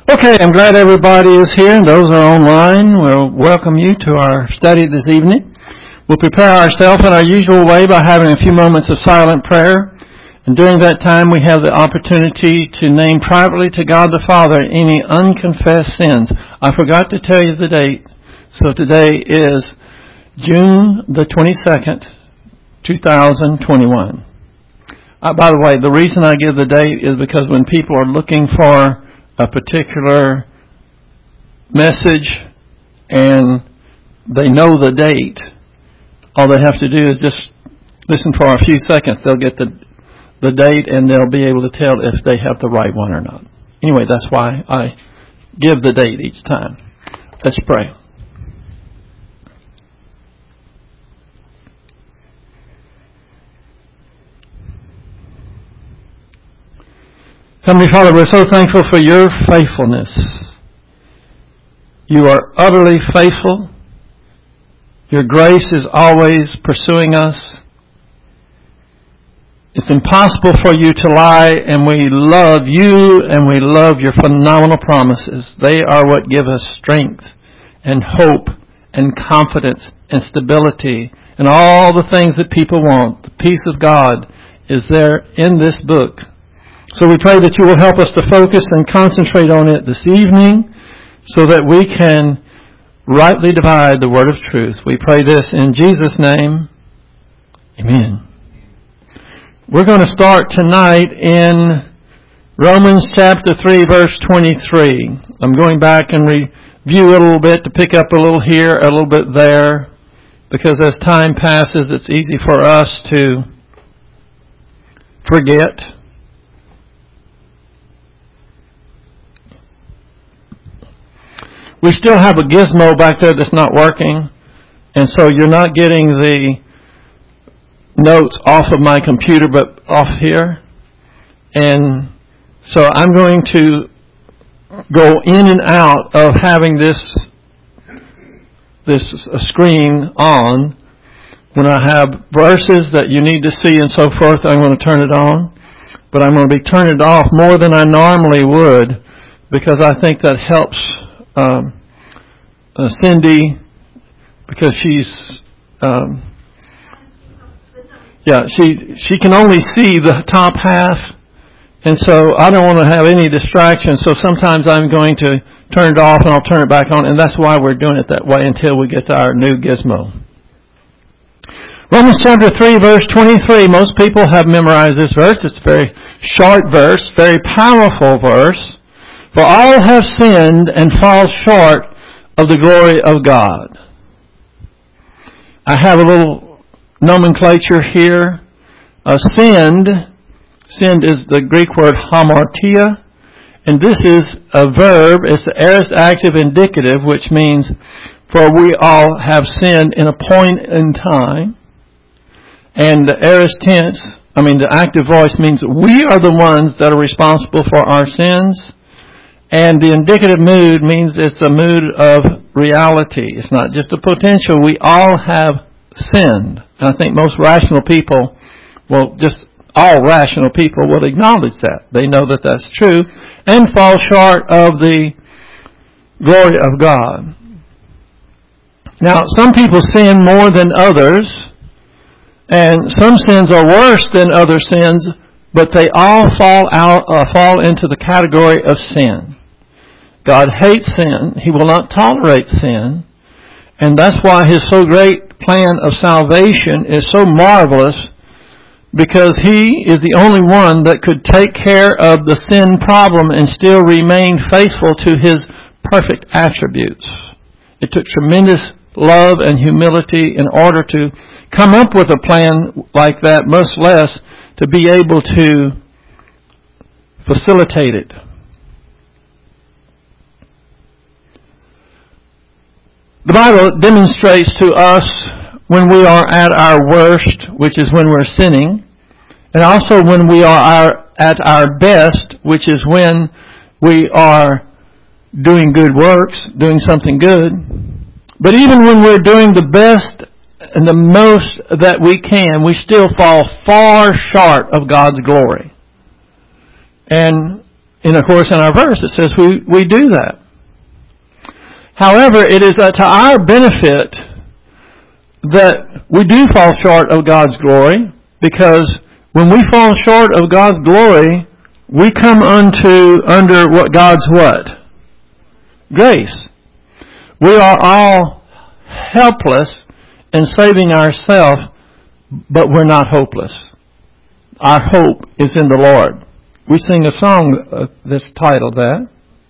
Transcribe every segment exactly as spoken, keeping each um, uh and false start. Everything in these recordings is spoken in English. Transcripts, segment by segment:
Okay, I'm glad everybody is here, and those are online. We'll welcome you to our study this evening. We'll prepare ourselves in our usual way by having a few moments of silent prayer. And during that time, we have the opportunity to name privately to God the Father any unconfessed sins. I forgot to tell you the date. So today is June the twenty-second, two thousand twenty-one. Uh, by the way, the reason I give the date is because when people are looking for a particular message and they know the date, all they have to do is just listen for a few seconds. They'll get the the date and they'll be able to tell if they have the right one or not. Anyway, that's why I give the date each time. Let's pray. Heavenly Father, we're so thankful for your faithfulness. You are utterly faithful. Your grace is always pursuing us. It's impossible for you to lie, and we love you and we love your phenomenal promises. They are what give us strength and hope and confidence and stability and all the things that people want. The peace of God is there in this book. So we pray that you will help us to focus and concentrate on it this evening so that we can rightly divide the word of truth. We pray this in Jesus' name. Amen. We're going to start tonight in Romans chapter three, verse twenty-three. I'm going back and review a little bit to pick up a little here, a little bit there, because as time passes, it's easy for us to forget. We still have a gizmo back there that's not working, and so you're not getting the notes off of my computer but off here. And so I'm going to go in and out of having this this screen on. When I have verses that you need to see and so forth, I'm going to turn it on. But I'm going to be turning it off more than I normally would, because I think that helps Um, uh, Cindy, because she's, um, yeah, she she can only see the top half, and so I don't want to have any distractions. So sometimes I'm going to turn it off and I'll turn it back on, and that's why we're doing it that way until we get to our new gizmo. Romans chapter three, verse twenty-three. Most people have memorized this verse. It's a very short verse, very powerful verse. For all have sinned and fall short of the glory of God. I have a little nomenclature here. Uh, sinned, sinned is the Greek word hamartia, and this is a verb. It's the aorist active indicative, which means, for we all have sinned in a point in time. And the aorist tense, I mean the active voice, means we are the ones that are responsible for our sins. And the indicative mood means it's a mood of reality. It's not just a potential. We all have sinned. And I think most rational people, well, just all rational people will acknowledge that. They know that that's true and fall short of the glory of God. Now, some people sin more than others, and some sins are worse than other sins, but they all fall out, uh, fall into the category of sin. God hates sin. He will not tolerate sin. And that's why His so great plan of salvation is so marvelous, because He is the only one that could take care of the sin problem and still remain faithful to His perfect attributes. It took tremendous love and humility in order to come up with a plan like that, much less to be able to facilitate it. The Bible demonstrates to us when we are at our worst, which is when we're sinning, and also when we are our, at our best, which is when we are doing good works, doing something good. But even when we're doing the best and the most that we can, we still fall far short of God's glory. And And of course in our verse it says we, we do that. However, it is uh, to our benefit that we do fall short of God's glory, because when we fall short of God's glory, we come unto under what God's what? Grace. We are all helpless in saving ourselves, but we're not hopeless. Our hope is in the Lord. We sing a song uh, that's titled that.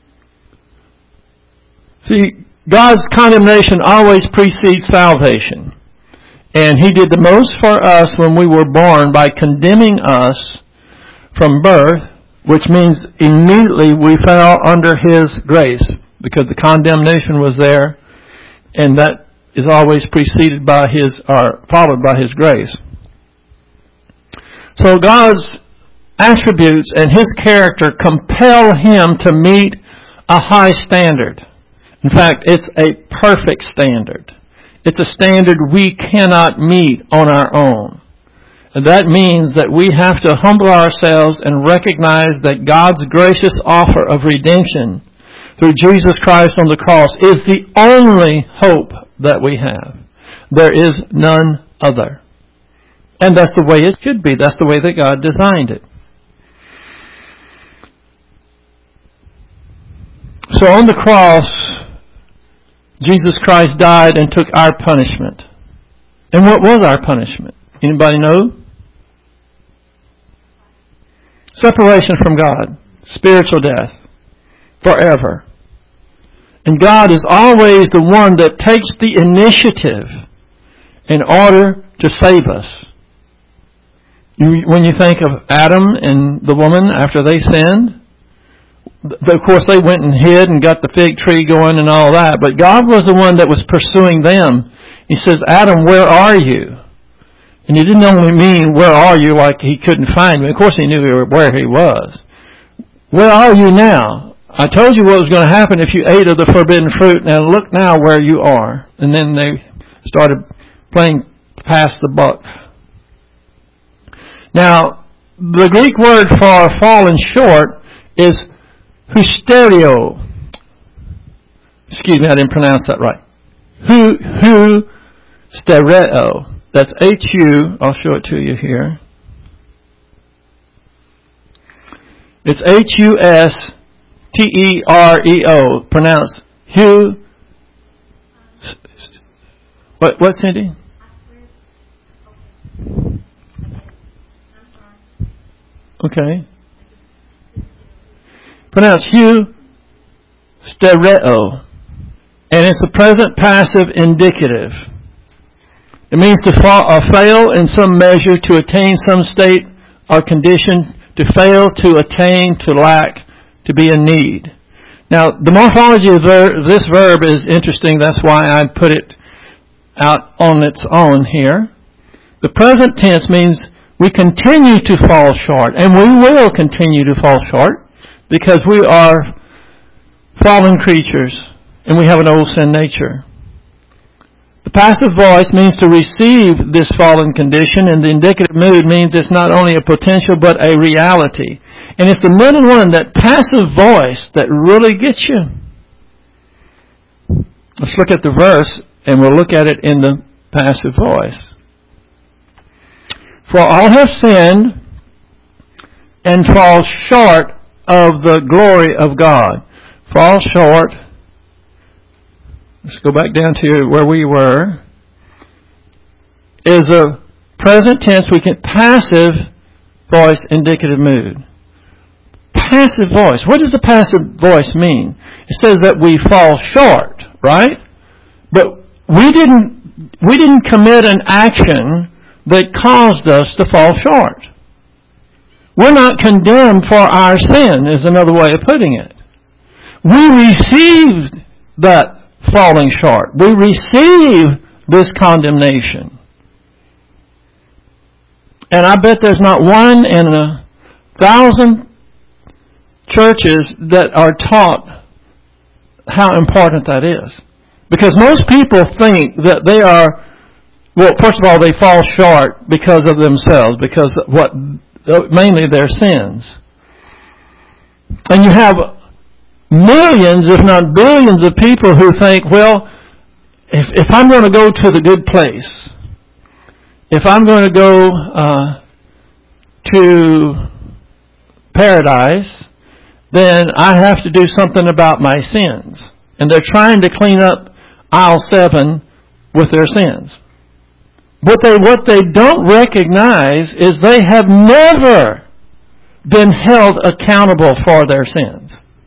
See, God's condemnation always precedes salvation. And He did the most for us when we were born by condemning us from birth, which means immediately we fell under His grace, because the condemnation was there, and that is always preceded by His, or followed by His grace. So God's attributes and His character compel Him to meet a high standard. In fact, it's a perfect standard. It's a standard we cannot meet on our own. And that means that we have to humble ourselves and recognize that God's gracious offer of redemption through Jesus Christ on the cross is the only hope that we have. There is none other. And that's the way it should be. That's the way that God designed it. So on the cross, Jesus Christ died and took our punishment. And what was our punishment? Anybody know? Separation from God. Spiritual death. Forever. And God is always the one that takes the initiative in order to save us. You, when you think of Adam and the woman after they sinned, of course they went and hid and got the fig tree going and all that, but God was the one that was pursuing them. He says, Adam, where are you? And He didn't only mean, where are you, like He couldn't find me. Of course He knew where He was. Where are you now? I told you what was going to happen if you ate of the forbidden fruit. Now look now where you are. And then they started playing pass the buck. Now, the Greek word for fallen short is hysterio. Excuse me, I didn't pronounce that right. Hu, hu, stereo. That's H U, I'll show it to you here. It's H U S T E R E O, pronounced hu. What, what, Cindy? Okay. Pronounced hu, stereo. And it's a present passive indicative. It means to fall or fail in some measure, to attain some state or condition, to fail, to attain, to lack, to be in need. Now, the morphology of this verb is interesting. That's why I put it out on its own here. The present tense means we continue to fall short, and we will continue to fall short because we are fallen creatures and we have an old sin nature. The passive voice means to receive this fallen condition, and the indicative mood means it's not only a potential but a reality. And it's the middle one, that passive voice, that really gets you. Let's look at the verse, and we'll look at it in the passive voice. For all have sinned and fall short of the glory of God. Fall short. Let's go back down to where we were. Is a present tense, we can passive voice, indicative mood. Passive voice. What does the passive voice mean? It says that we fall short, right? But we didn't we didn't commit an action that caused us to fall short. We're not condemned for our sin, is another way of putting it. We received that falling short. We receive this condemnation. And I bet there's not one in a thousand churches that are taught how important that is. Because most people think that they are, well, first of all, they fall short because of themselves, because of what, mainly their sins. And you have millions, if not billions, of people who think, well, if, if I'm going to go to the good place, if I'm going to go uh, to paradise, then I have to do something about my sins. And they're trying to clean up aisle seven with their sins. But they, what they don't recognize is they have never been held accountable for their sins.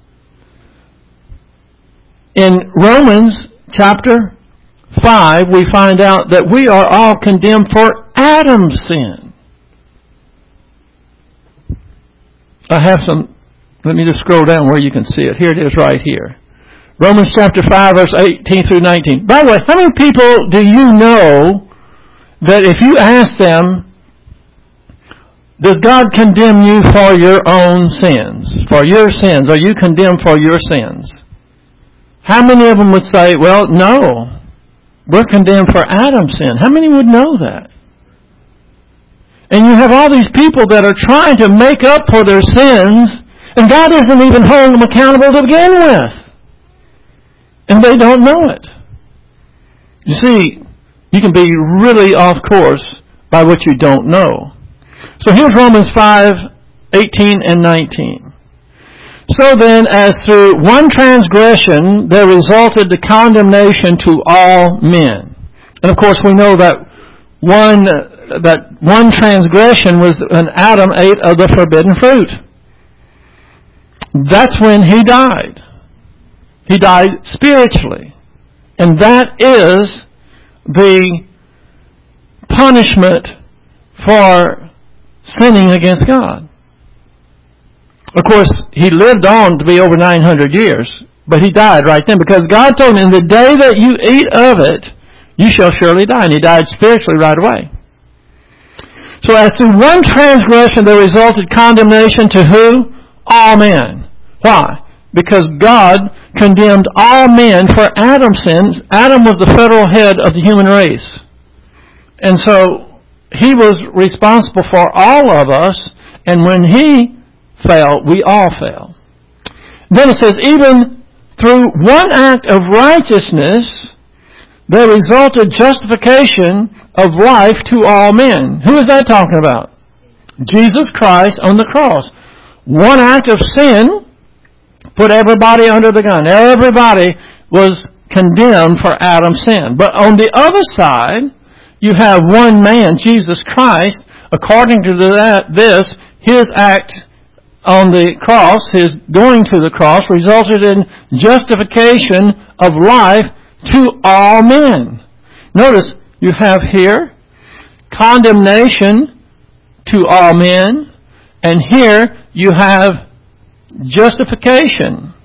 In Romans chapter five, we find out that we are all condemned for Adam's sin. I have some, let me just scroll down where you can see it. Here it is right here. Romans chapter five, verse eighteen through nineteen. By the way, how many people do you know that if you ask them, does God condemn you for your own sins? For your sins? Are you condemned for your sins? How many of them would say, well, no, we're condemned for Adam's sin? How many would know that? And you have all these people that are trying to make up for their sins, and God isn't even holding them accountable to begin with. And they don't know it. You see, you can be really off course by what you don't know. So here's Romans five, eighteen and nineteen. So then, as through one transgression there resulted the condemnation to all men. And of course we know that one, that one transgression was when Adam ate of the forbidden fruit. That's when he died. He died spiritually. And that is the punishment for sinning against God. Of course, he lived on to be over nine hundred years, but he died right then because God told him, in the day that you eat of it, you shall surely die. And he died spiritually right away. So as through one transgression there resulted condemnation to who? All men. Why? Because God condemned all men for Adam's sins. Adam was the federal head of the human race. And so he was responsible for all of us. And when he fell, we all fell. Then it says, even through one act of righteousness, there resulted justification of life to all men. Who is that talking about? Jesus Christ on the cross. One act of sin put everybody under the gun. Everybody was condemned for Adam's sin. But on the other side, you have one man, Jesus Christ. According to that, this, his act on the cross, his going to the cross, resulted in justification of life to all men. Notice, you have here condemnation to all men, and here you have justification.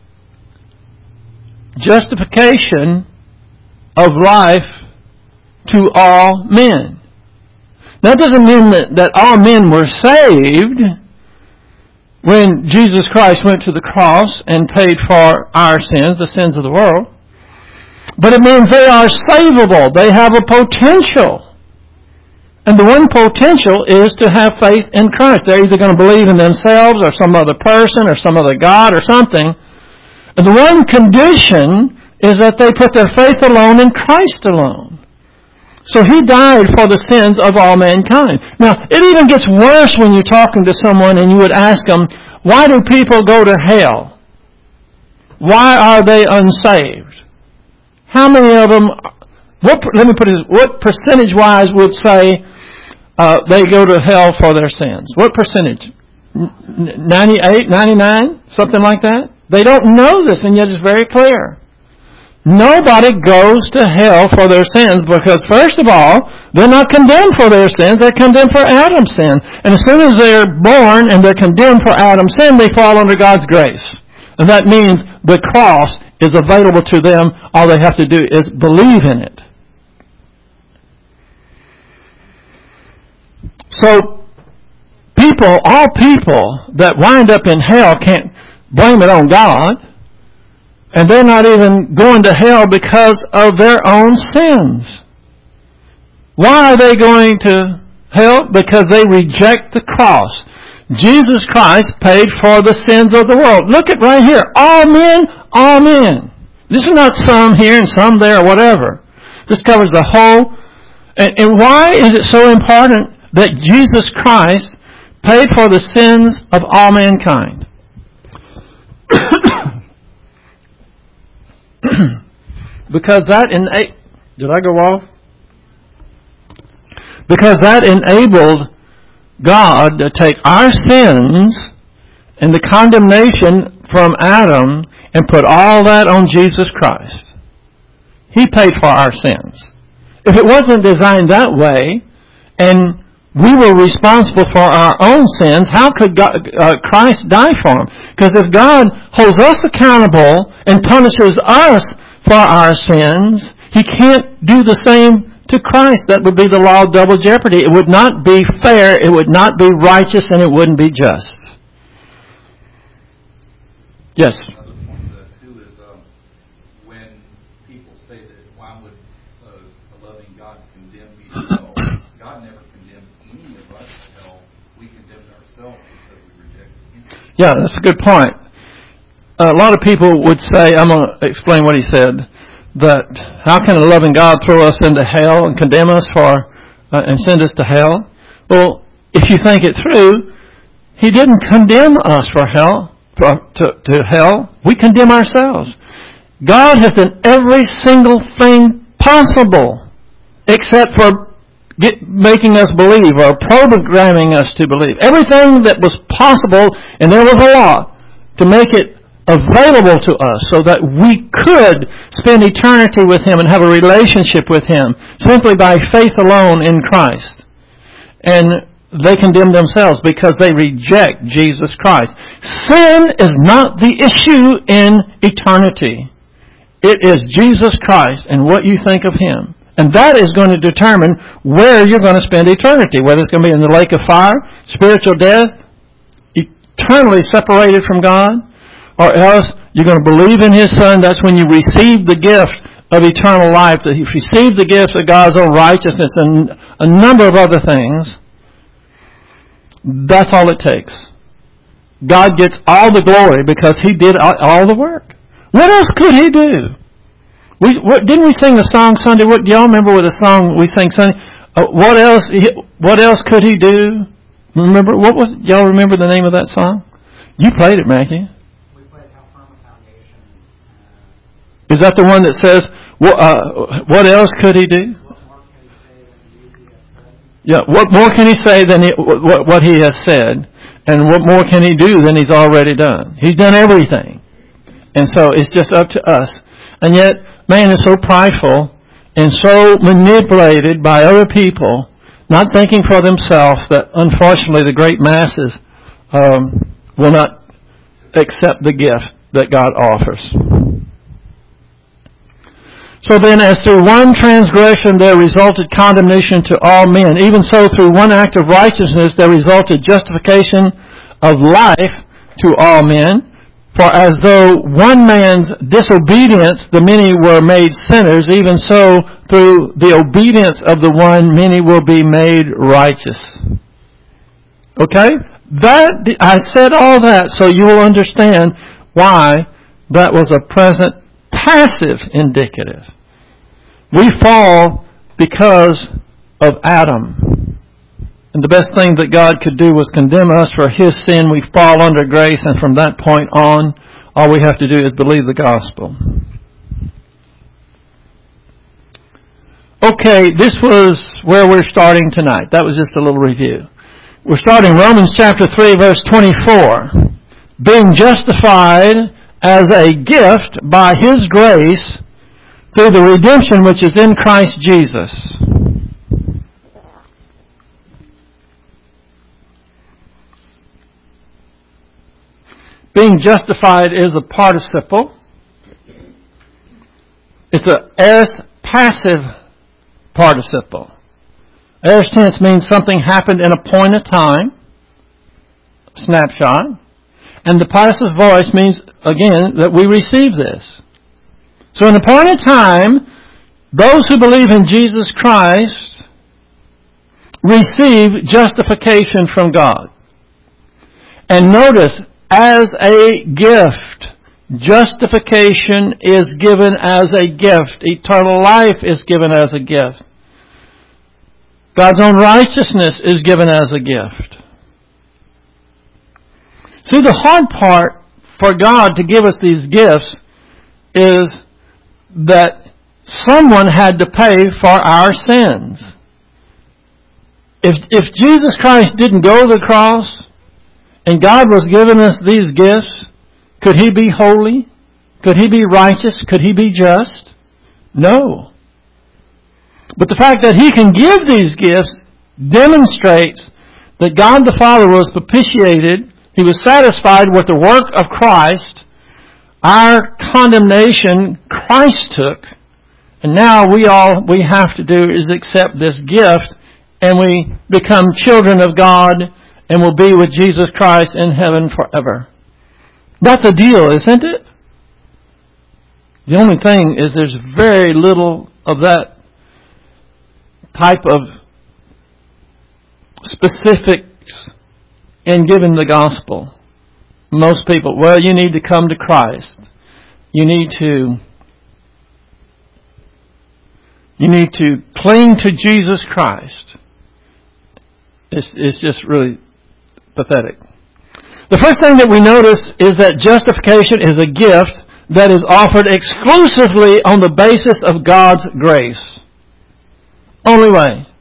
Justification of life to all men. That doesn't mean that, that all men were saved when Jesus Christ went to the cross and paid for our sins, the sins of the world. But it means they are savable. They have a potential. And the one potential is to have faith in Christ. They're either going to believe in themselves or some other person or some other God or something. And the one condition is that they put their faith alone in Christ alone. So he died for the sins of all mankind. Now, it even gets worse when you're talking to someone and you would ask them, why do people go to hell? Why are they unsaved? How many of them, what, let me put it, what percentage-wise would say uh, they go to hell for their sins? What percentage? ninety-eight, ninety-nine? Something like that? They don't know this, and yet it's very clear. Nobody goes to hell for their sins because, first of all, they're not condemned for their sins. They're condemned for Adam's sin. And as soon as they're born and they're condemned for Adam's sin, they fall under God's grace. And that means the cross is available to them. All they have to do is believe in it. So, people, all people that wind up in hell can't blame it on God. And they're not even going to hell because of their own sins. Why are they going to hell? Because they reject the cross. Jesus Christ paid for the sins of the world. Look at right here. All men, all men. This is not some here and some there or whatever. This covers the whole. And, and why is it so important that Jesus Christ paid for the sins of all mankind? Because that ena- Did I go off? Because that enabled God to take our sins and the condemnation from Adam and put all that on Jesus Christ. He paid for our sins. If it wasn't designed that way, and we were responsible for our own sins, how could God, uh, Christ die for them? Because if God holds us accountable and punishes us for our sins, He can't do the same to Christ. That would be the law of double jeopardy. It would not be fair, it would not be righteous, and it wouldn't be just. Yes? Another point to that, too, is um, when people say that why would uh, a loving God condemn me to hell? God never condemned any of us to hell. We condemned ourselves because we rejected Him. Yeah, that's a good point. A lot of people would say, I'm going to explain what he said, that how can a loving God throw us into hell and condemn us for, uh, and send us to hell? Well, if you think it through, He didn't condemn us for hell, for, to, to hell. We condemn ourselves. God has done every single thing possible except for get, making us believe or programming us to believe. Everything that was possible, and there was a law to make it available to us so that we could spend eternity with Him and have a relationship with Him simply by faith alone in Christ. And they condemn themselves because they reject Jesus Christ. Sin is not the issue in eternity. It is Jesus Christ and what you think of Him. And that is going to determine where you're going to spend eternity, whether it's going to be in the lake of fire, spiritual death, eternally separated from God, or else you're going to believe in His Son. That's when you receive the gift of eternal life. That you receive the gift of God's own righteousness and a number of other things. That's all it takes. God gets all the glory because He did all the work. What else could He do? We what, didn't we sing the song Sunday? What do y'all remember with the song we sang Sunday? Uh, what else? What else could He do? Remember what was? Y'all remember the name of that song? You played it, Mackie. Is that the one that says, well, uh, what else could He do? Yeah, what more can He say than he, what, what He has said? And what more can He do than He's already done? He's done everything. And so it's just up to us. And yet, man is so prideful and so manipulated by other people, not thinking for themselves, that unfortunately the great masses um, will not accept the gift that God offers. So then, as through one transgression there resulted condemnation to all men, even so through one act of righteousness there resulted justification of life to all men. For as though one man's disobedience the many were made sinners, even so through the obedience of the one many will be made righteous. Okay? That I said all that so you will understand why that was a present passive indicative. We fall because of Adam. And the best thing that God could do was condemn us for His sin. We fall under grace, and from that point on, all we have to do is believe the gospel. Okay, this was where we're starting tonight. That was just a little review. We're starting Romans chapter three, verse twenty-four. Being justified as a gift by His grace through the redemption which is in Christ Jesus. Being justified is a participle. It's an aorist passive participle. Aorist tense means something happened in a point of time, snapshot. And the passive voice means, again, that we receive this. So in a point of time, those who believe in Jesus Christ receive justification from God. And notice, as a gift. Justification is given as a gift. Eternal life is given as a gift. God's own righteousness is given as a gift. See, the hard part for God to give us these gifts is that someone had to pay for our sins. If, if Jesus Christ didn't go to the cross and God was giving us these gifts, could He be holy? Could He be righteous? Could He be just? No. But the fact that He can give these gifts demonstrates that God the Father was propitiated. He was satisfied with the work of Christ. Our condemnation Christ took. And now we all we have to do is accept this gift, and we become children of God and will be with Jesus Christ in heaven forever. That's a deal, isn't it? The only thing is there's very little of that type of specifics in giving the gospel. Most people, well, you need to come to Christ. You need to you need to cling to Jesus Christ. It's, it's just really pathetic. The first thing that we notice is that justification is a gift that is offered exclusively on the basis of God's grace. Only way.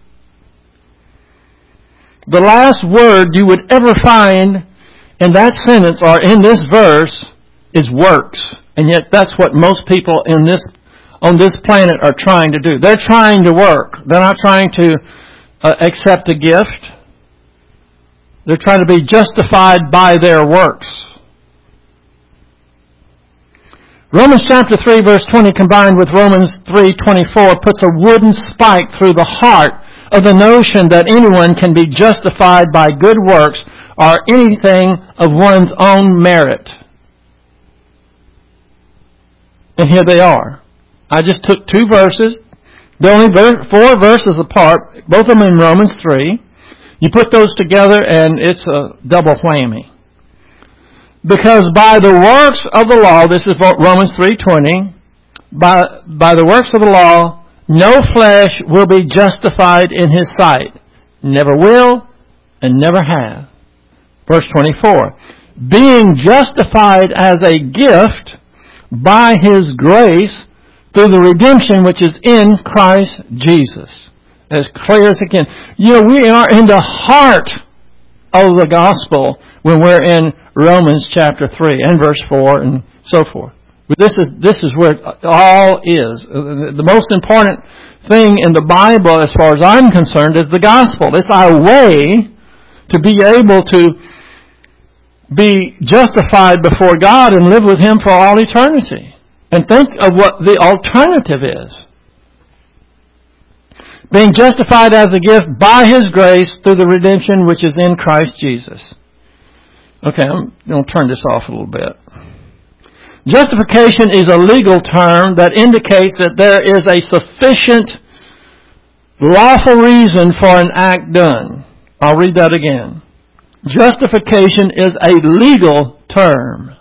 The last word you would ever find in that sentence or in this verse is works. And yet that's what most people in this on this planet are trying to do. They're trying to work. They're not trying to uh, accept a gift. They're trying to be justified by their works. Romans chapter three verse twenty combined with Romans three twenty-four puts a wooden spike through the heart of the notion that anyone can be justified by good works or anything of one's own merit. And here they are. I just took two verses. They're only four verses apart, both of them in Romans three. You put those together and it's a double whammy. Because by the works of the law, this is Romans three twenty, by, by the works of the law, no flesh will be justified in His sight. Never will and never have. Verse twenty-four, being justified as a gift by His grace through the redemption which is in Christ Jesus. As clear as it can. You know, we are in the heart of the gospel when we're in Romans chapter three and verse four and so forth. This is, this is where it all is. The most important thing in the Bible, as far as I'm concerned, is the gospel. It's our way to be able to be justified before God and live with Him for all eternity. And think of what the alternative is. Being justified as a gift by His grace through the redemption which is in Christ Jesus. Okay, I'm going to turn this off a little bit. Justification is a legal term that indicates that there is a sufficient lawful reason for an act done. I'll read that again. Justification is a legal term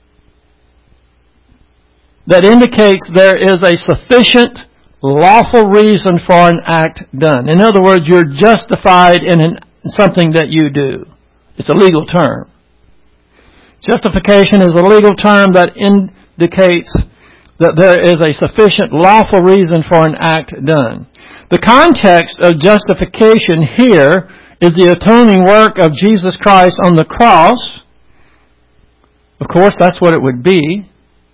that indicates there is a sufficient lawful reason for an act done. In other words, you're justified in an, something that you do. It's a legal term. Justification is a legal term that indicates that there is a sufficient lawful reason for an act done. The context of justification here is the atoning work of Jesus Christ on the cross. Of course, that's what it would be.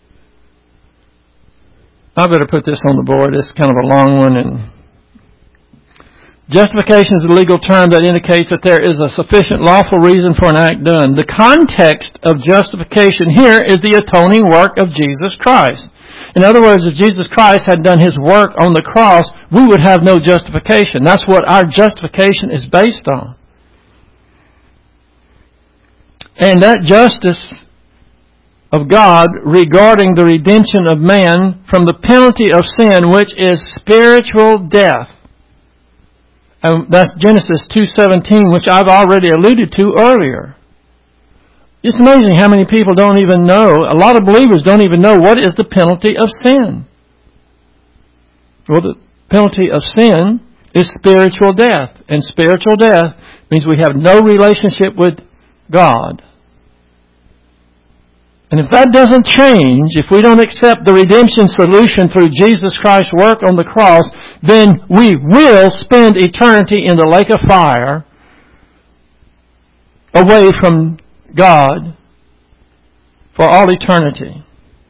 I better put this on the board. It's kind of a long one. And justification is a legal term that indicates that there is a sufficient lawful reason for an act done. The context of justification here is the atoning work of Jesus Christ. In other words, if Jesus Christ had done His work on the cross, we would have no justification. That's what our justification is based on. And that justice of God regarding the redemption of man from the penalty of sin, which is spiritual death. And that's Genesis two seventeen, which I've already alluded to earlier. It's amazing how many people don't even know, a lot of believers don't even know what is the penalty of sin. Well, the penalty of sin is spiritual death. And spiritual death means we have no relationship with God. And if that doesn't change, if we don't accept the redemption solution through Jesus Christ's work on the cross, then we will spend eternity in the lake of fire away from God for all eternity.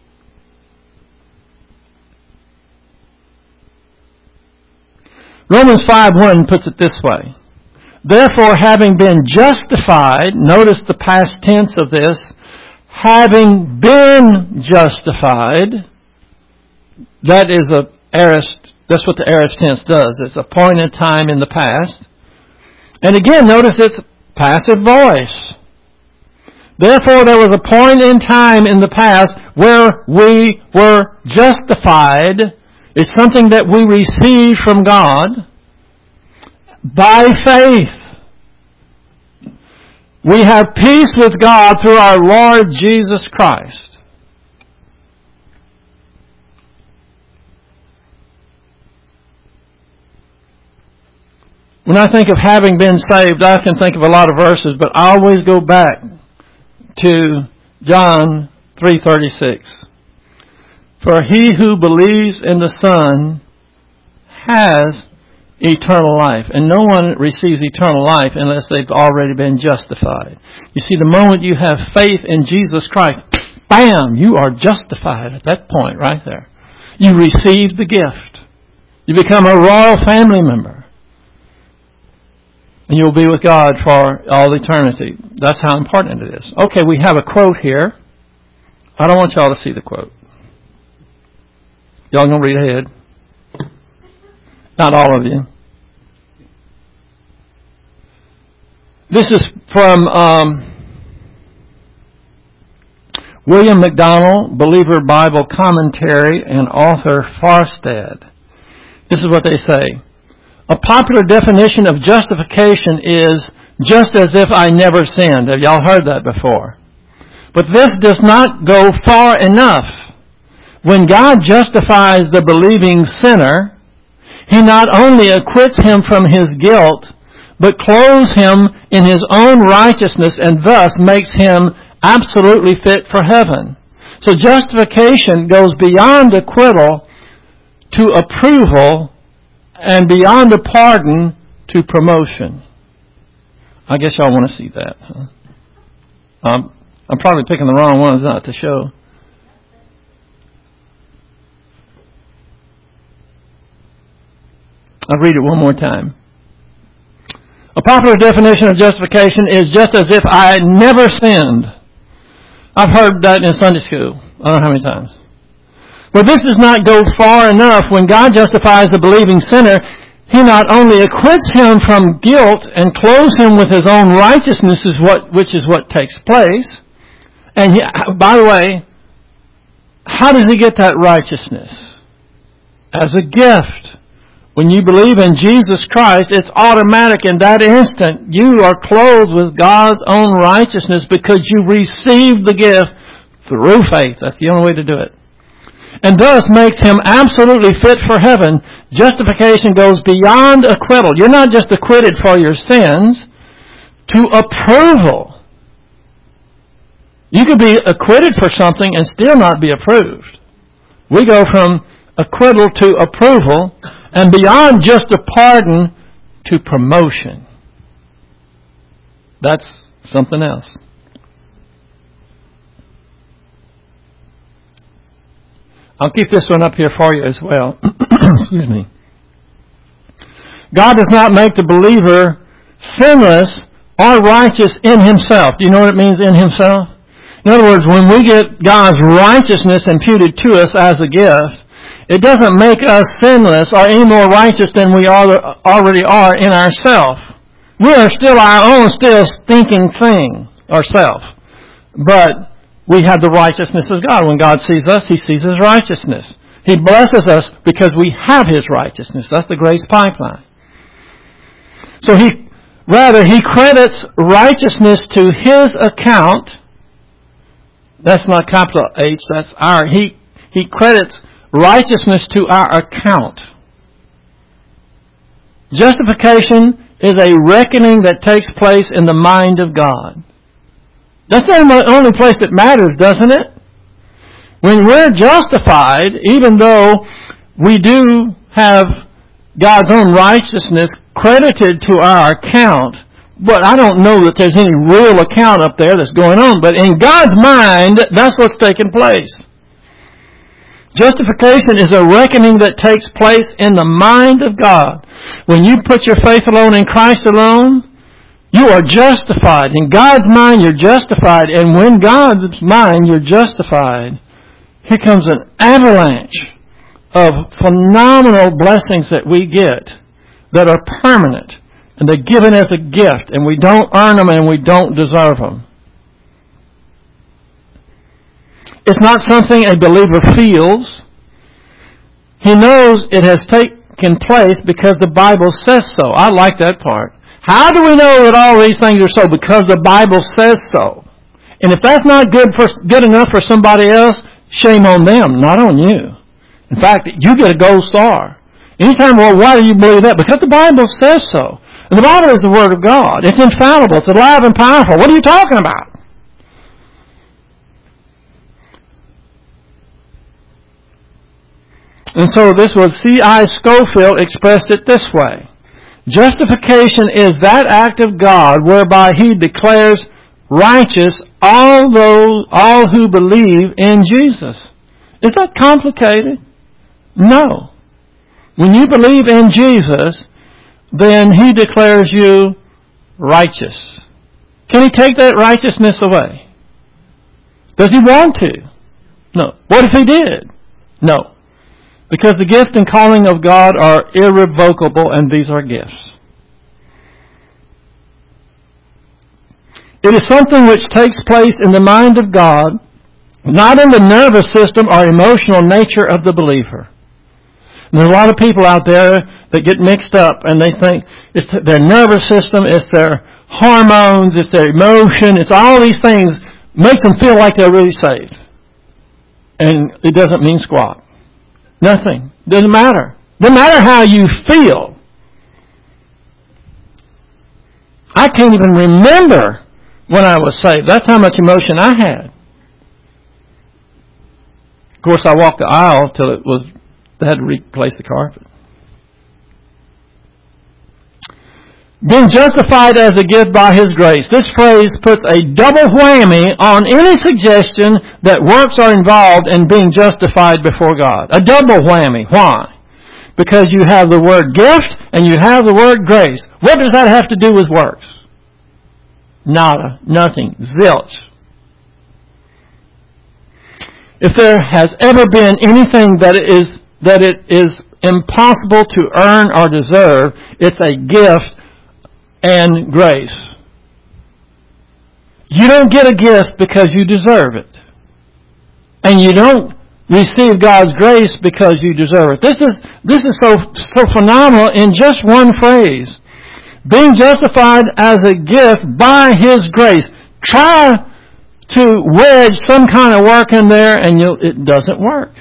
Romans five one puts it this way. Therefore, having been justified, notice the past tense of this, having been justified, that is a aorist, that's what the aorist tense does. It's a point in time in the past. And again, notice it's passive voice. Therefore, there was a point in time in the past where we were justified. It's something that we receive from God by faith. We have peace with God through our Lord Jesus Christ. When I think of having been saved, I can think of a lot of verses, but I always go back to John three thirty-six. For he who believes in the Son has eternal life. And no one receives eternal life unless they've already been justified. You see, the moment you have faith in Jesus Christ, bam, you are justified at that point right there. You receive the gift. You become a royal family member. And you'll be with God for all eternity. That's how important it is. Okay, we have a quote here. I don't want y'all to see the quote. Y'all gonna read ahead? Not all of you. This is from um, William MacDonald, Believer Bible Commentary, and author Farstad. This is what they say. A popular definition of justification is just as if I never sinned. Have y'all heard that before? But this does not go far enough. When God justifies the believing sinner, He not only acquits him from his guilt, but clothes him in His own righteousness and thus makes him absolutely fit for heaven. So justification goes beyond acquittal to approval and beyond a pardon to promotion. I guess y'all want to see that. Huh? Um, I'm probably picking the wrong ones not to show. I'll read it one more time. A popular definition of justification is just as if I never sinned. I've heard that in Sunday school. I don't know how many times. But this does not go far enough. When God justifies the believing sinner, He not only acquits him from guilt and clothes him with His own righteousness, is what, which is what takes place. And he, by the way, how does He get that righteousness? As a gift. When you believe in Jesus Christ, it's automatic. In that instant, you are clothed with God's own righteousness because you received the gift through faith. That's the only way to do it. And thus makes him absolutely fit for heaven. Justification goes beyond acquittal. You're not just acquitted for your sins, to approval. You could be acquitted for something and still not be approved. We go from acquittal to approval, and beyond just a pardon to promotion. That's something else. I'll keep this one up here for you as well. Excuse me. God does not make the believer sinless or righteous in himself. Do you know what it means, in himself? In other words, when we get God's righteousness imputed to us as a gift, it doesn't make us sinless or any more righteous than we already are in ourselves. We are still our own, still stinking thing, ourselves. But we have the righteousness of God. When God sees us, He sees His righteousness. He blesses us because we have His righteousness. That's the grace pipeline. So He, rather, He credits righteousness to His account That's not capital H, that's our. He, he credits righteousness to our account. Justification is a reckoning that takes place in the mind of God. That's not the only place that matters, doesn't it? When we're justified, even though we do have God's own righteousness credited to our account, but I don't know that there's any real account up there that's going on. But in God's mind, that's what's taking place. Justification is a reckoning that takes place in the mind of God. When you put your faith alone in Christ alone, you are justified. In God's mind, you're justified. And when God's mind, you're justified, here comes an avalanche of phenomenal blessings that we get that are permanent. And they're given as a gift, and we don't earn them and we don't deserve them. It's not something a believer feels. He knows it has taken place because the Bible says so. I like that part. How do we know that all these things are so? Because the Bible says so. And if that's not good for good enough for somebody else, shame on them, not on you. In fact, you get a gold star. Anytime, well, why do you believe that? Because the Bible says so. And the Bible is the Word of God. It's infallible. It's alive and powerful. What are you talking about? And so this was C I Scofield expressed it this way. Justification is that act of God whereby He declares righteous all those, all who believe in Jesus. Is that complicated? No. When you believe in Jesus, then He declares you righteous. Can He take that righteousness away? Does He want to? No. What if He did? No. Because the gift and calling of God are irrevocable, and these are gifts. It is something which takes place in the mind of God, not in the nervous system or emotional nature of the believer. And there are a lot of people out there that get mixed up, and they think it's their nervous system, it's their hormones, it's their emotion, it's all these things makes them feel like they're really saved. And it doesn't mean squat. Nothing. Doesn't matter. Doesn't matter how you feel. I can't even remember when I was saved. That's how much emotion I had. Of course, I walked the aisle till it was they had to replace the carpet. Being justified as a gift by His grace. This phrase puts a double whammy on any suggestion that works are involved in being justified before God. A double whammy. Why? Because you have the word gift and you have the word grace. What does that have to do with works? Nada. Nothing. Zilch. If there has ever been anything that is, that it is impossible to earn or deserve, it's a gift and grace. You don't get a gift because you deserve it. And you don't receive God's grace because you deserve it. This is, this is so, so phenomenal in just one phrase. Being justified as a gift by His grace. Try to wedge some kind of work in there and you'll, it doesn't work.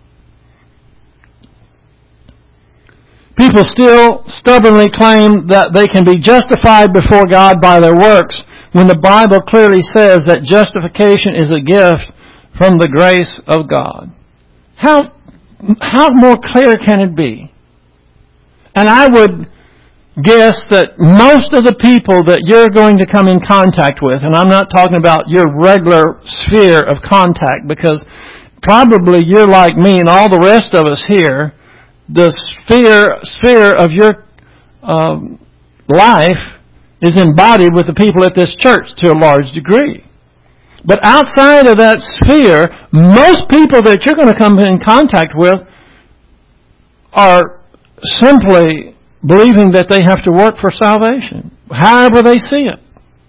People still stubbornly claim that they can be justified before God by their works when the Bible clearly says that justification is a gift from the grace of God. How, how more clear can it be? And I would guess that most of the people that you're going to come in contact with, and I'm not talking about your regular sphere of contact, because probably you're like me and all the rest of us here, the sphere sphere of your um, life is embodied with the people at this church to a large degree. But outside of that sphere, most people that you're going to come in contact with are simply believing that they have to work for salvation, however they see it.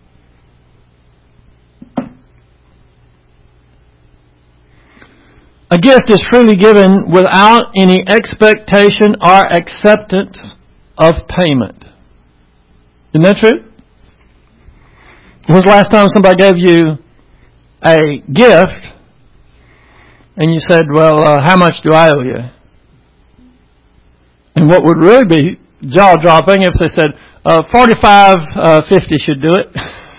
A gift is freely given without any expectation or acceptance of payment. Isn't that true? When was the last time somebody gave you a gift and you said, well, uh, how much do I owe you? And what would really be jaw-dropping if they said, uh, forty-five fifty should do it.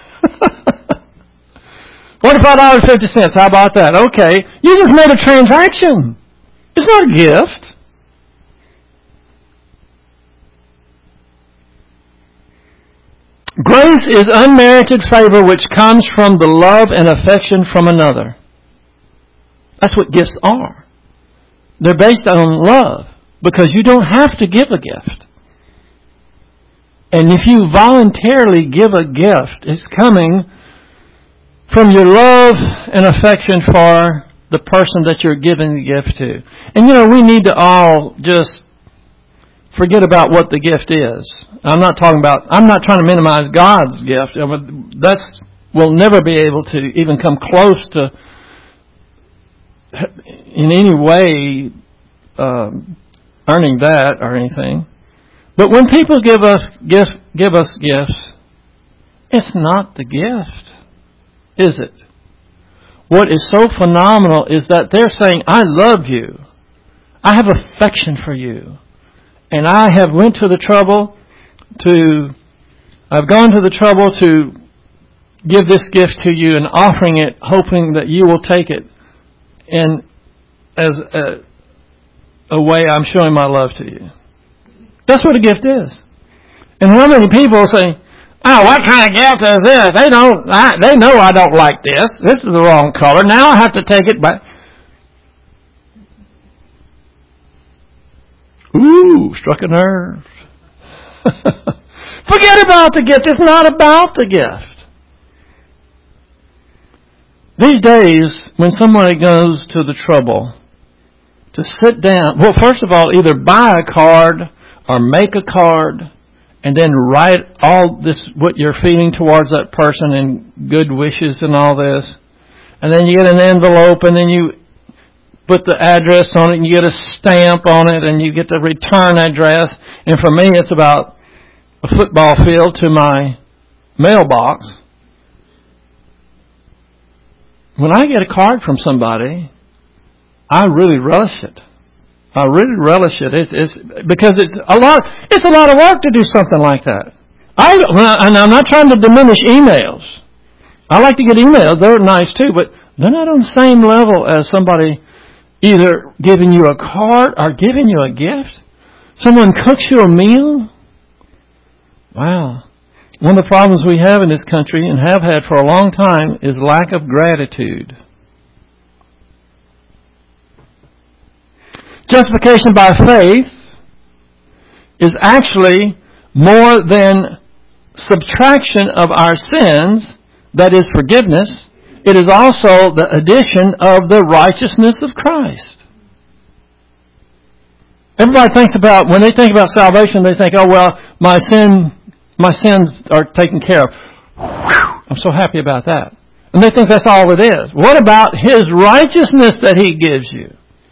forty-five dollars and fifty cents, how about that? Okay, you just made a transaction. It's not a gift. Grace is unmerited favor which comes from the love and affection from another. That's what gifts are. They're based on love because you don't have to give a gift. And if you voluntarily give a gift, it's coming from your love and affection for the person that you're giving the gift to. And you know, we need to all just forget about what the gift is. I'm not talking about, I'm not trying to minimize God's gift. That's, we'll never be able to even come close to, in any way, um, earning that or anything. But when people give us gift, give us gifts, it's not the gift, is it? What is so phenomenal is that they're saying, I love you. I have affection for you. And I have went to the trouble to, I've gone to the trouble to give this gift to you and offering it, hoping that you will take it. And as a, a way I'm showing my love to you. That's what a gift is. And how many people say, oh, what kind of gift is this? They don't, I, they know I don't like this. This is the wrong color. Now I have to take it back. Ooh, struck a nerve. Forget about the gift. It's not about the gift. These days, when somebody goes to the trouble to sit down, well, first of all, either buy a card or make a card and then write all this, what you're feeling towards that person and good wishes and all this. And then you get an envelope and then you put the address on it and you get a stamp on it and you get the return address. And for me, it's about a football field to my mailbox. When I get a card from somebody, I really relish it. I really relish it. It's, it's because it's a lot. It's a lot of work to do something like that. I and I'm not trying to diminish emails. I like to get emails; they're nice too, but they're not on the same level as somebody either giving you a card or giving you a gift. Someone cooks you a meal. Wow. One of the problems we have in this country and have had for a long time is lack of gratitude. Justification by faith is actually more than subtraction of our sins, that is forgiveness. It is also the addition of the righteousness of Christ. Everybody thinks about, when they think about salvation, they think, oh, well, my sin, my sins are taken care of. Whew, I'm so happy about that. And they think that's all it is. What about His righteousness that He gives you?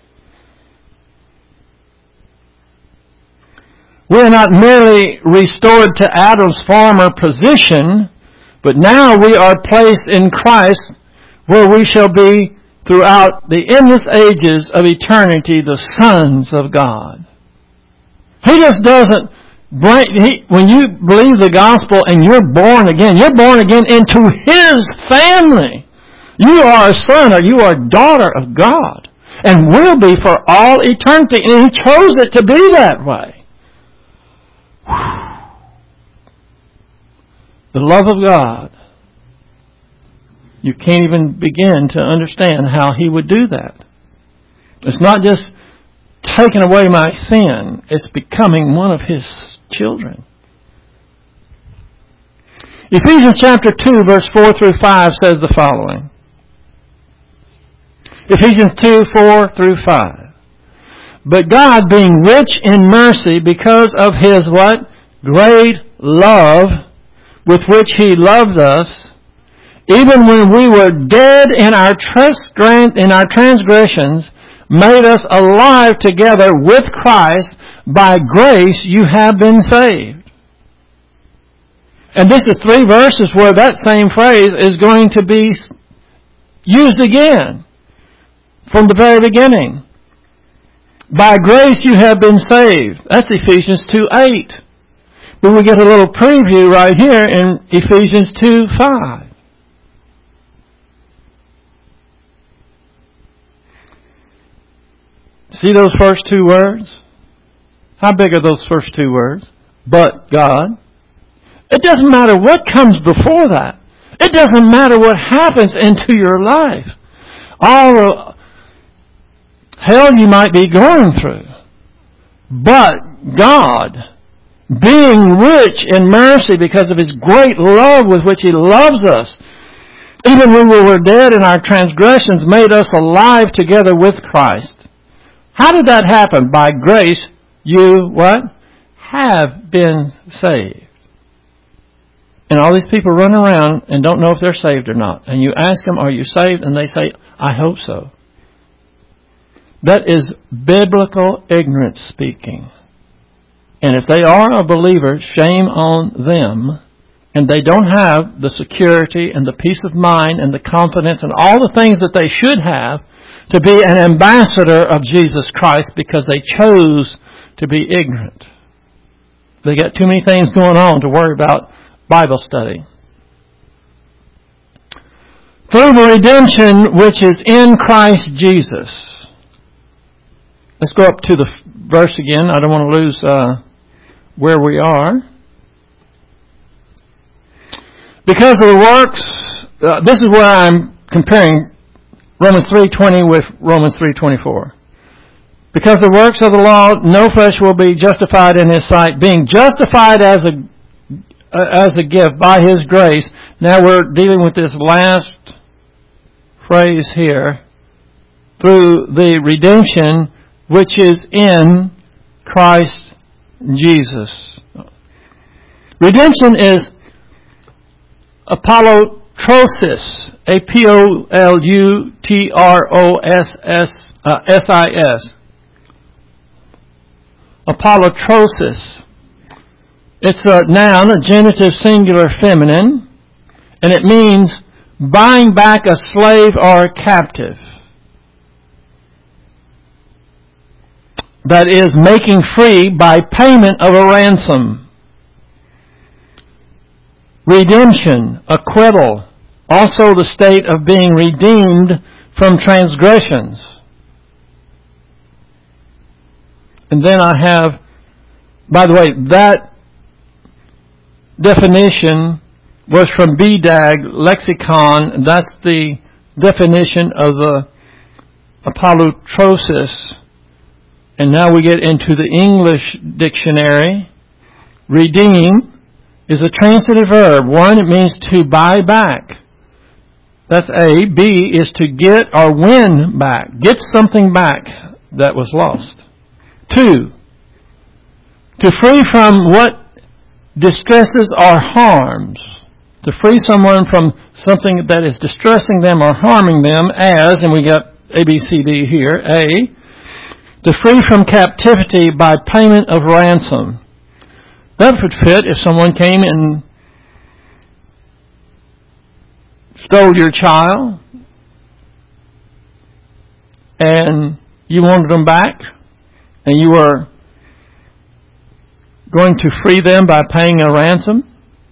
We are not merely restored to Adam's former position, but now we are placed in Christ, where we shall be throughout the endless ages of eternity the sons of God. He just doesn't bring, he, when you believe the gospel and you're born again, you're born again into His family. You are a son or you are a daughter of God and will be for all eternity. And He chose it to be that way. The love of God. You can't even begin to understand how He would do that. It's not just taking away my sin. It's becoming one of His children. Ephesians chapter two, verse four through five says the following. Ephesians two, four through five. But God, being rich in mercy because of His what? Great love with which He loved us, even when we were dead in our in our transgressions, made us alive together with Christ. By grace you have been saved. And this is three verses where that same phrase is going to be used again from the very beginning. By grace you have been saved. That's Ephesians two eight. But we get a little preview right here in Ephesians two five. See those first two words? How big are those first two words? But God. It doesn't matter what comes before that. It doesn't matter what happens into your life. All the hell you might be going through. But God, being rich in mercy because of His great love with which He loves us, even when we were dead in our transgressions, made us alive together with Christ. How did that happen? By grace, you, what? Have been saved. And all these people run around and don't know if they're saved or not. And you ask them, are you saved? And they say, I hope so. That is biblical ignorance speaking. And if they are a believer, shame on them. And they don't have the security and the peace of mind and the confidence and all the things that they should have to be an ambassador of Jesus Christ because they chose to be ignorant. They got too many things going on to worry about Bible study. Through the redemption which is in Christ Jesus. Let's go up to the verse again. I don't want to lose uh, where we are. Because of the works, uh, this is where I'm comparing Romans three twenty with Romans three twenty-four. Because the works of the law, no flesh will be justified in His sight, being justified as a uh, as a gift by His grace. Now we're dealing with this last phrase here. Through the redemption which is in Christ Jesus. Redemption is apolutrosis, A P O L U T R O S S I S. Apolutrosis. It's a noun, a genitive singular feminine, and it means buying back a slave or a captive. That is, making free by payment of a ransom. Redemption, acquittal, also the state of being redeemed from transgressions. And then I have, by the way, that definition was from B D A G lexicon. That's the definition of the apolutrosis. And now we get into the English dictionary. Redeem is a transitive verb. One, it means to buy back. That's A. B is to get or win back. Get something back that was lost. Two, to free from what distresses or harms. To free someone from something that is distressing them or harming them as, and we got A, B, C, D here, A, to free from captivity by payment of ransom. That would fit if someone came and stole your child and you wanted them back and you were going to free them by paying a ransom.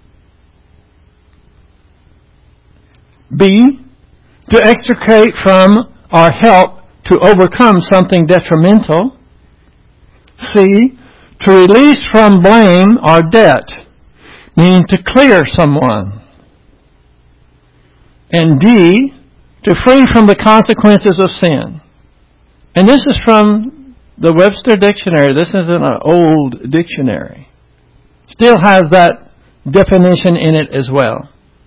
B, to extricate from or help to overcome something detrimental. C, to release from blame or debt, meaning to clear someone. And D, to free from the consequences of sin. And this is from the Webster Dictionary. This isn't an old dictionary. Still has that definition in it as well.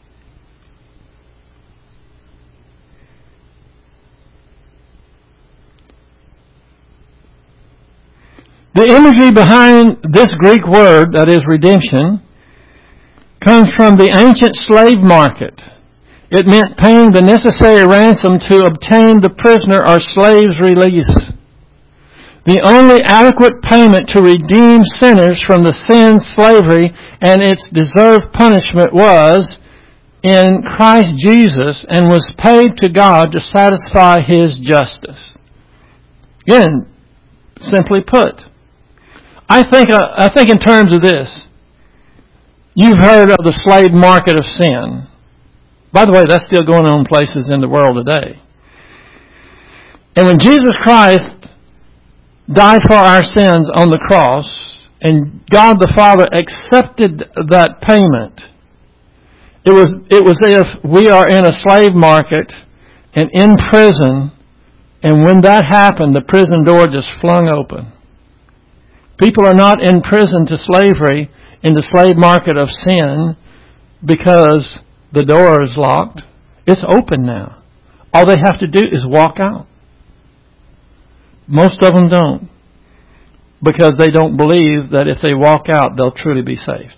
The imagery behind this Greek word, that is redemption, comes from the ancient slave market. It meant paying the necessary ransom to obtain the prisoner or slave's release. The only adequate payment to redeem sinners from the sin, slavery, and its deserved punishment was in Christ Jesus and was paid to God to satisfy His justice. Again, simply put, I think uh, I think in terms of this, you've heard of the slave market of sin. By the way, that's still going on places in the world today. And when Jesus Christ died for our sins on the cross, and God the Father accepted that payment, it was it was as if we are in a slave market and in prison, and when that happened, the prison door just flung open. People are not in prison to slavery in the slave market of sin because the door is locked. It's open now. All they have to do is walk out. Most of them don't, because they don't believe that if they walk out, they'll truly be saved.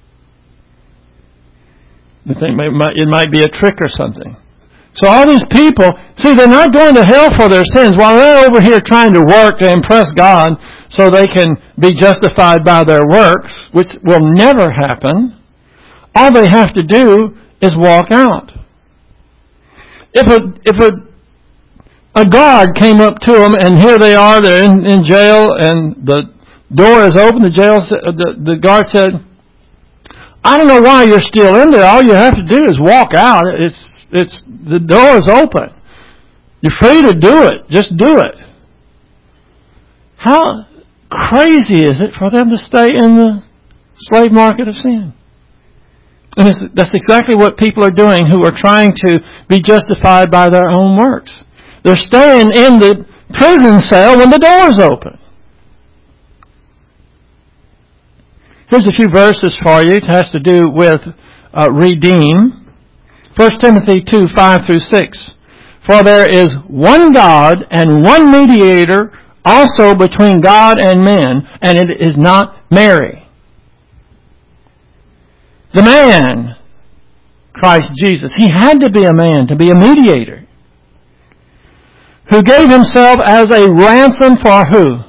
They think it might be a trick or something. So all these people, see, they're not going to hell for their sins while they're over here trying to work to impress God so they can be justified by their works, which will never happen. All they have to do is walk out. If a if a a guard came up to them, and here they are, they're in, in jail, and the door is open, the jail the, the guard said, I don't know why you're still in there. All you have to do is walk out. It's it's the door is open. You're free to do it. Just do it. How crazy is it for them to stay in the slave market of sin? And it's, that's exactly what people are doing who are trying to be justified by their own works. They're staying in the prison cell when the door is open. Here's a few verses for you. It has to do with uh, redeem. First Timothy two, five through six. For there is one God and one mediator also between God and men, and it is not Mary. The man, Christ Jesus, he had to be a man to be a mediator, who gave himself as a ransom for who?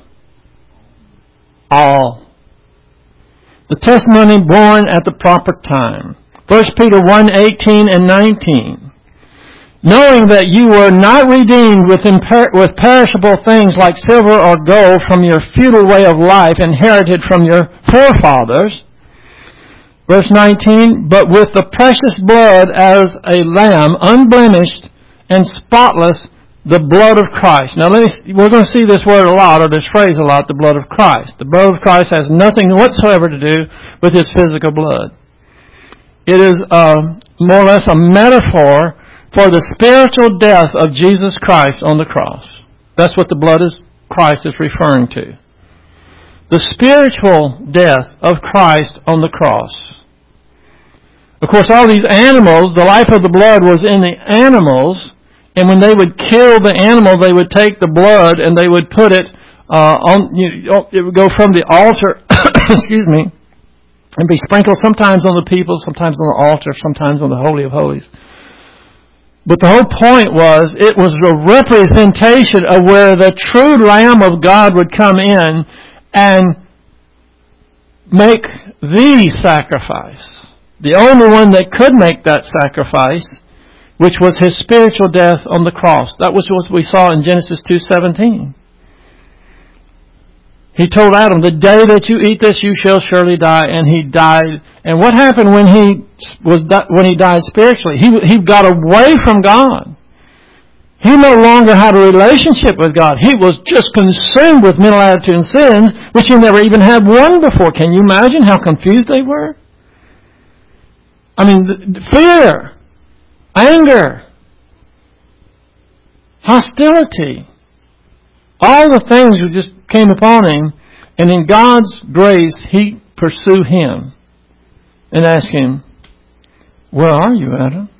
All. The testimony born at the proper time. First Peter one, eighteen and nineteen. Knowing that you were not redeemed with, imper- with perishable things like silver or gold from your futile way of life inherited from your forefathers. Verse nineteen, but with the precious blood as a lamb, unblemished and spotless, the blood of Christ. Now, let me, we're going to see this word a lot, or this phrase a lot, the blood of Christ. The blood of Christ has nothing whatsoever to do with His physical blood. It is uh, more or less a metaphor for the spiritual death of Jesus Christ on the cross. That's what the blood of Christ is referring to. The spiritual death of Christ on the cross. Of course, all these animals, the life of the blood was in the animals, and when they would kill the animal, they would take the blood and they would put it uh, on. You know, it would go from the altar, excuse me, and be sprinkled sometimes on the people, sometimes on the altar, sometimes on the Holy of Holies. But the whole point was, it was a representation of where the true Lamb of God would come in and make the sacrifice. The only one that could make that sacrifice, which was His spiritual death on the cross. That was what we saw in Genesis two seventeen. He told Adam, the day that you eat this, you shall surely die. And he died. And what happened when he was when he died spiritually? He, he got away from God. He no longer had a relationship with God. He was just consumed with mental attitude and sins, which he never even had one before. Can you imagine how confused they were? I mean, fear, anger, hostility. All the things that just came upon him, and in God's grace, He pursued him and asked him, where are you, Adam?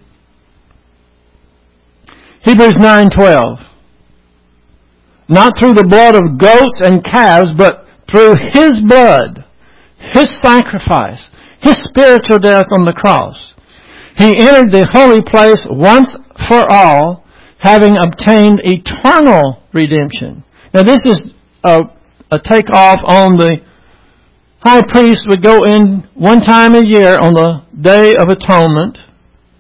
Hebrews nine twelve. Not through the blood of goats and calves, but through His blood, His sacrifice, His spiritual death on the cross. He entered the holy place once for all, having obtained eternal redemption. Now this is a, a takeoff on the high priest would go in one time a year on the Day of Atonement,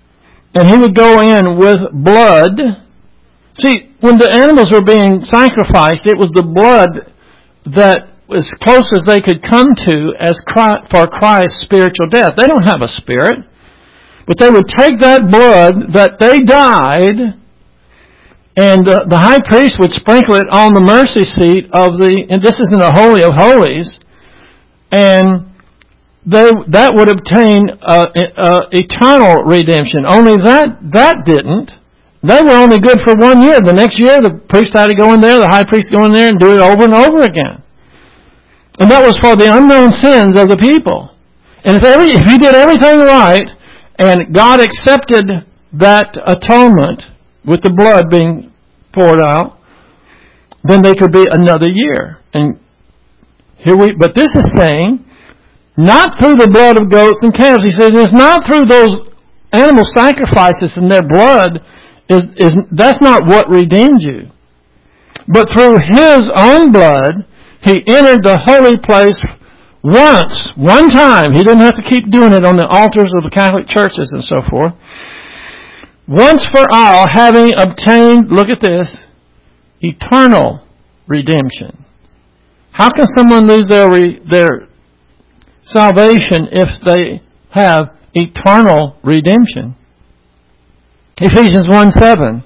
and he would go in with blood. See, when the animals were being sacrificed, it was the blood that was as close as they could come to as Christ, for Christ's spiritual death. They don't have a spirit. But they would take that blood that they died, and uh, the high priest would sprinkle it on the mercy seat of the, and this is in the Holy of Holies, and they, that would obtain uh, uh, eternal redemption. Only that, that didn't. They were only good for one year. The next year, the priest had to go in there, the high priest go in there and do it over and over again. And that was for the unknown sins of the people. And if every, if you did everything right, and God accepted that atonement with the blood being poured out, then they could be another year. And here we, but this is saying, not through the blood of goats and calves. He says it's not through those animal sacrifices and their blood. Is, is that's not what redeemed you. But through His own blood, He entered the holy place once, one time. He didn't have to keep doing it on the altars of the Catholic churches and so forth. Once for all, having obtained, look at this, eternal redemption. How can someone lose their re, their salvation if they have eternal redemption? Ephesians one seven.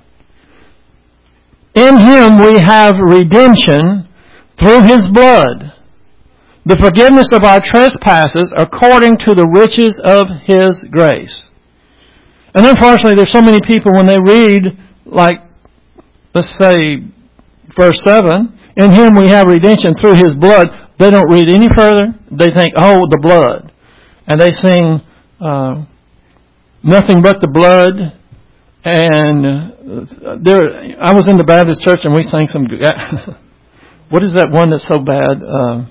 In Him we have redemption through His blood, the forgiveness of our trespasses according to the riches of His grace. And unfortunately, there's so many people when they read, like, let's say, verse seven, in Him we have redemption through His blood, they don't read any further. They think, oh, the blood. And they sing, uh, nothing but the blood. And uh, there, I was in the Baptist church and we sang some, what is that one that's so bad? Uh,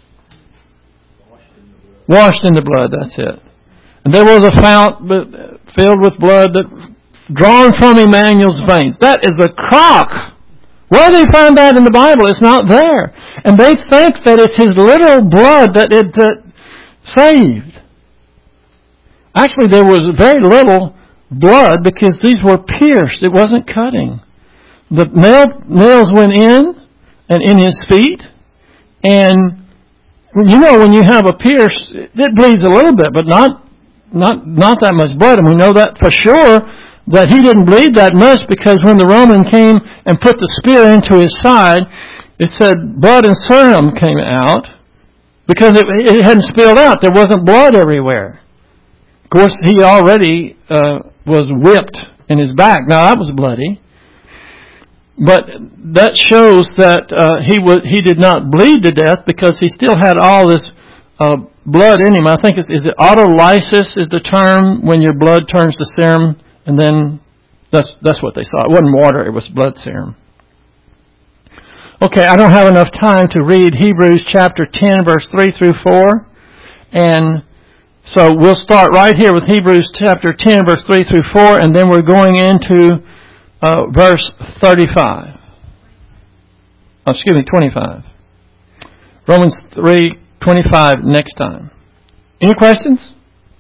Washed in the blood, that's it. And there was a fount filled with blood that drawn from Emmanuel's veins. That is a crock. Where do they find that in the Bible? It's not there. And they think that it's His literal blood that it that saved. Actually, there was very little blood because these were pierced. It wasn't cutting. The nail, nails went in and in His feet, and you know, when you have a pierce, it bleeds a little bit, but not not not that much blood. And we know that for sure that He didn't bleed that much because when the Roman came and put the spear into His side, it said blood and serum came out because it, it hadn't spilled out. There wasn't blood everywhere. Of course, He already uh, was whipped in His back. Now, that was bloody. But that shows that uh, he was, he did not bleed to death because he still had all this uh, blood in him. I think, it's, is it autolysis is the term when your blood turns to serum, and then that's that's what they saw. It wasn't water, it was blood serum. Okay, I don't have enough time to read Hebrews chapter ten, verse three through four. And so we'll start right here with Hebrews chapter ten, verse three through four, and then we're going into Uh, verse thirty-five. Oh, excuse me, twenty-five. Romans three twenty-five next time. Any questions?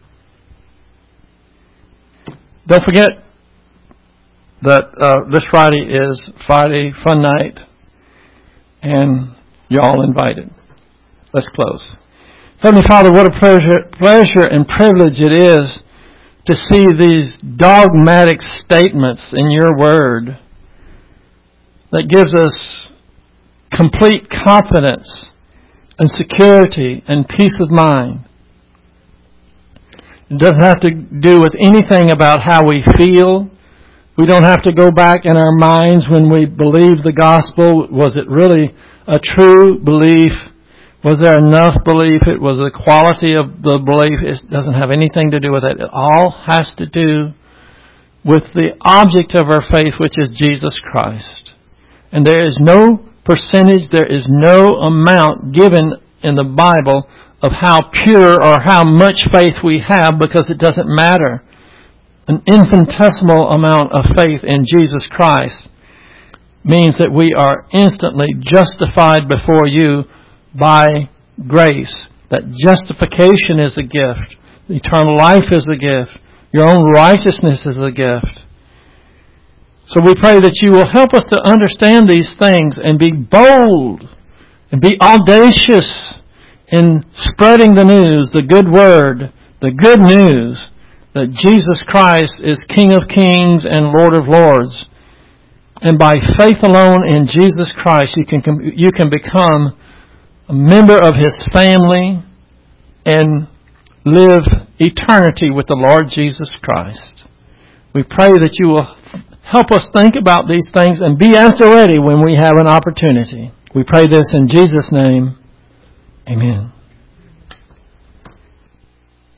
Don't forget that uh, this Friday is Friday Fun Night, and you're all invited. Let's close. Heavenly Father, what a pleasure, pleasure and privilege it is to see these dogmatic statements in your word that gives us complete confidence and security and peace of mind. It doesn't have to do with anything about how we feel. We don't have to go back in our minds when we believe the gospel. Was it really a true belief? Was there enough belief? It was the quality of the belief. It doesn't have anything to do with it. It all has to do with the object of our faith, which is Jesus Christ. And there is no percentage, there is no amount given in the Bible of how pure or how much faith we have, because it doesn't matter. An infinitesimal amount of faith in Jesus Christ means that we are instantly justified before you by grace. That justification is a gift. Eternal life is a gift. Your own righteousness is a gift. So we pray that you will help us to understand these things and be bold and be audacious in spreading the news, the good word, the good news that Jesus Christ is King of Kings and Lord of Lords. And by faith alone in Jesus Christ, you can you can become a member of His family and live eternity with the Lord Jesus Christ. We pray that you will help us think about these things and be at the ready when we have an opportunity. We pray this in Jesus' name. Amen.